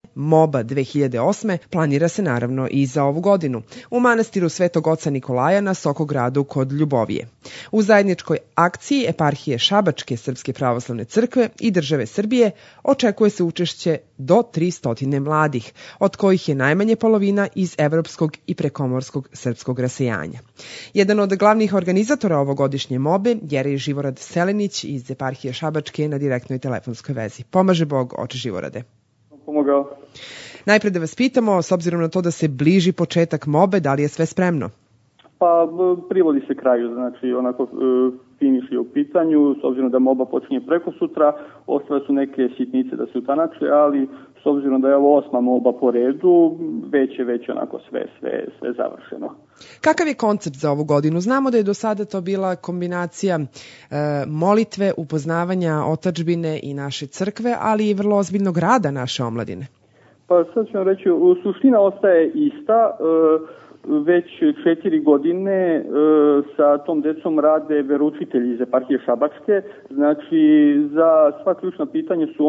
MOBA 2008. planira se naravno i za ovu godinu u manastiru Svetog oca Nikolaja na Sokogradu kod Ljubovije. U zajedničkoj akciji eparhije Šabačke Srpske pravoslavne crkve i države Srbije očekuje se učešće do 300 mladih, od kojih je najmanje polovina iz evropskog i prekomorskog srpskog rasejanja. Jedan od glavnih organizatora ovogodišnje MOBE, Jerej Živorad Selenić iz eparhije Šabačke, na direktnoj telefonskoj vezi. Pomaže Bog, oče Živorade. Pomogao. Najpre da vas pitamo, s obzirom na to da se bliži početak MOBE, da li je sve spremno? Pa privodi se kraju, znači onako finiš je u pitanju, s obzirom da MOBA počinje preko sutra, ostale su neke sitnice da se utanače, ali s obzirom da je ovo 8. MOBA po redu, već onako sve završeno. Kakav je koncept za ovu godinu? Znamo da je do sada to bila kombinacija molitve, upoznavanja otadžbine i naše crkve, ali i vrlo ozbiljnog rada naše omladine. Pa sad ću vam reći, suština ostaje ista. Već 4 godine sa tom decom rade veroučitelji iz eparhije Šabačke. Znači, za sva ključna pitanja su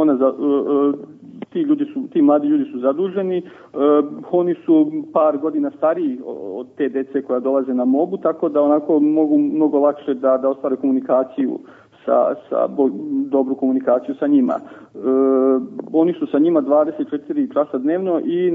ti mladi ljudi su zaduženi. Oni su par godina stariji od te dece koja dolaze na MOBU, tako da onako mogu mnogo lakše da ostvare komunikaciju dobru komunikaciju sa njima. Oni su sa njima 24 časa dnevno i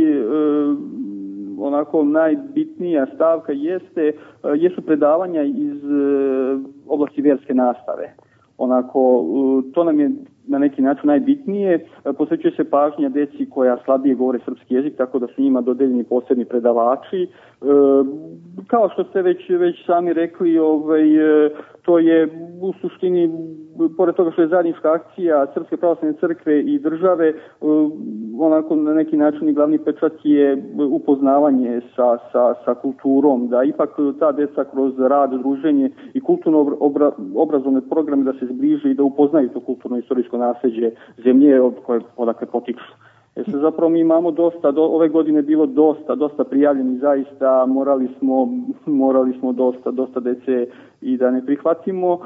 najbitnija stavka jesu predavanja iz oblasti vjerske nastave. To nam je na neki način najbitnije. Posvećuje se pažnja deci koja slabije govore srpski jezik, tako da su njima dodeljeni posebni predavači. Kao što ste već sami rekli, to je u suštini, pored toga što je zajednička akcija Srpske pravoslavne crkve i države, na neki način i glavni pečat je upoznavanje sa kulturom, da ipak ta deca kroz rad, druženje i kulturno obrazovne programe da se zbliže i da upoznaju to kulturno-istorijsko nasleđe zemlje odakle potiču. Zapravo mi imamo ove godine bilo dosta prijavljeni, zaista morali smo dosta dece i da ne prihvatimo.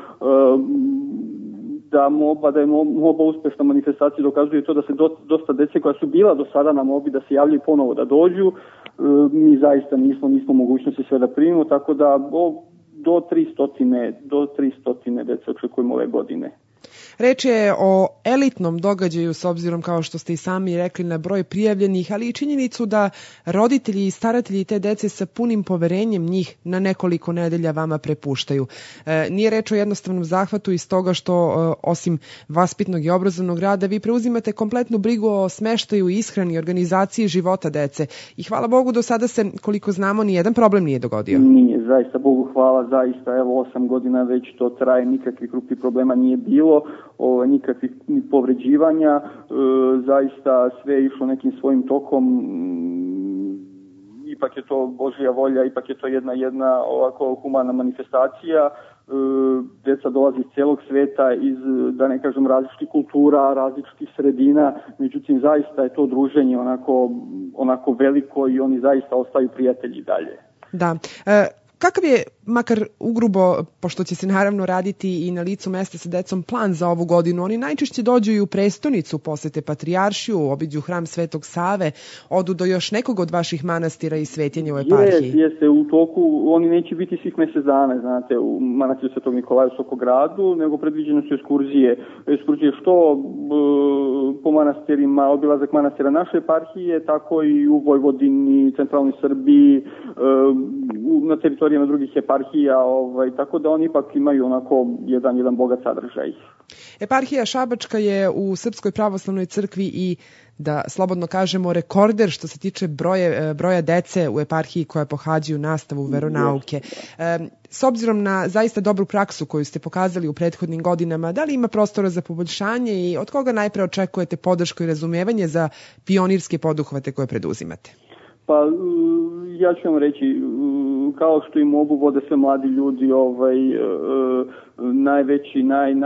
Da je MOBA uspešna manifestacija dokazuje to da se dosta dece koja su bila do sada na MOBI da se javljaju ponovo da dođu. Mi zaista nismo mogućnosti sve da primimo, tako da do 300 dece očekujemo ove godine. Reč je o elitnom događaju s obzirom, kao što ste i sami rekli, na broj prijavljenih, ali i činjenicu da roditelji i staratelji te dece sa punim poverenjem njih na nekoliko nedelja vama prepuštaju. Nije reč o jednostavnom zahvatu iz toga što, osim vaspitnog i obrazovnog rada, vi preuzimate kompletnu brigu o smeštaju, ishrani, organizaciji života dece. I hvala Bogu, do sada se, koliko znamo, nijedan problem nije dogodio. Nije, zaista, Bogu hvala, zaista, evo 8 godina već to traje, nikakvih krupnih problema nije bilo, nikakvih povređivanja, zaista sve je išlo nekim svojim tokom, ipak je to Božja volja, ipak je to jedna ovako humana manifestacija, deca dolaze iz celog sveta, iz, da ne kažem, različitih kultura, različitih sredina, međutim zaista je to druženje onako veliko i oni zaista ostaju prijatelji dalje. Da. Kakav je, makar ugrubo, pošto će se naravno raditi i na licu mesta sa decom, plan za ovu godinu? Oni najčešće dođu i u prestonicu, posete patrijaršiju, obiđu hram Svetog Save, odu do još nekog od vaših manastira i svetinja u eparhiji. Jeste, u toku, oni neće biti svih mjesec dana, znate, u manastiru Svetog Nikolaja u Sokogradu, nego predviđene su ekskurzije što po manastirima, obilazak manastira naše eparhije, tako i u Vojvodini, centralnoj Srbiji, na teritorijama drugih eparhija, tako da oni ipak imaju onako jedan bogat sadržaj. Eparhija Šabačka je u Srpskoj pravoslavnoj crkvi i, da slobodno kažemo, rekorder što se tiče broja dece u eparhiji koja pohađaju nastavu veronauke. S obzirom na zaista dobru praksu koju ste pokazali u prethodnim godinama, da li ima prostora za poboljšanje i od koga najpre očekujete podršku i razumevanje za pionirske poduhvate koje preduzimate? Pa ja ću vam reći, kao što i mogu vode sve mladi ljudi, najveći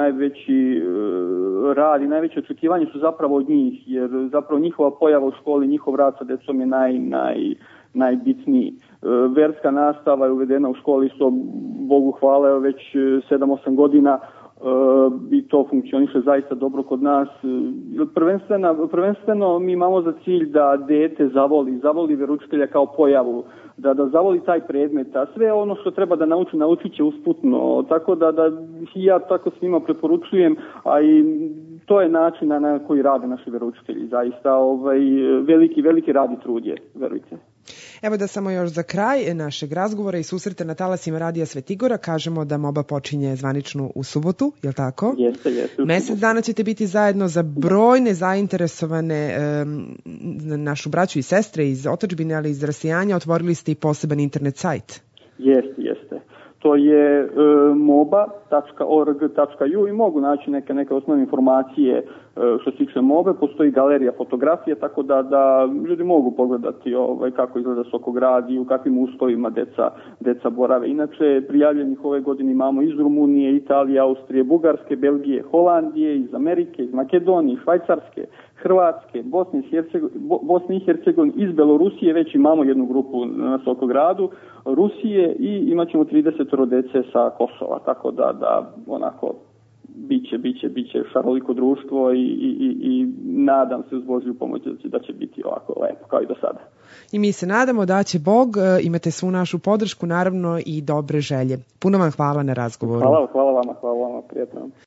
rad i najveće očekivanje su zapravo od njih, jer zapravo njihova pojava u školi, njihov rad sa decom je najbitniji. Verska nastava je uvedena u školi, što Bogu hvala, već 7-8 godina. i to funkcioniše zaista dobro kod nas. Prvenstveno mi imamo za cilj da dete zavoli veroučitelja kao pojavu, da zavoli taj predmet, a sve ono što treba da naučit će usputno, tako da ja tako svima preporučujem, a i to je način na koji rade naši veroučitelji, zaista veliki rad i trud je, verujte. Evo da samo još za kraj našeg razgovora i susreta na talasima Radija Svetigora kažemo da MOBA počinje zvanično u subotu, je li tako? Jeste. Mesec dana ćete biti zajedno za brojne zainteresovane našu braću i sestre iz otadžbine, ali iz rasijanja. Otvorili ste i poseban internet sajt. Jeste. To je moba.org.ju i mogu naći neke osnovne informacije što se tiče MOBE. Postoji galerija fotografije, tako da ljudi mogu pogledati kako izgleda Sokograd i u kakvim uslovima deca borave. Inače, prijavljenih ove godine imamo iz Rumunije, Italije, Austrije, Bugarske, Belgije, Holandije, iz Amerike, iz Makedonije, Švajcarske, Hrvatske, Bosne i Hercegovine, iz Belorusije već imamo jednu grupu na Sokogradu, Rusije i imat ćemo 30 dece sa Kosova, tako da onako biće šaroliko društvo i nadam se uz Božju pomoć da će biti ovako lepo kao i do sada. I mi se nadamo da će Bog, imate svu našu podršku, naravno i dobre želje. Puno vam hvala na razgovoru. Hvala vama, prijatno.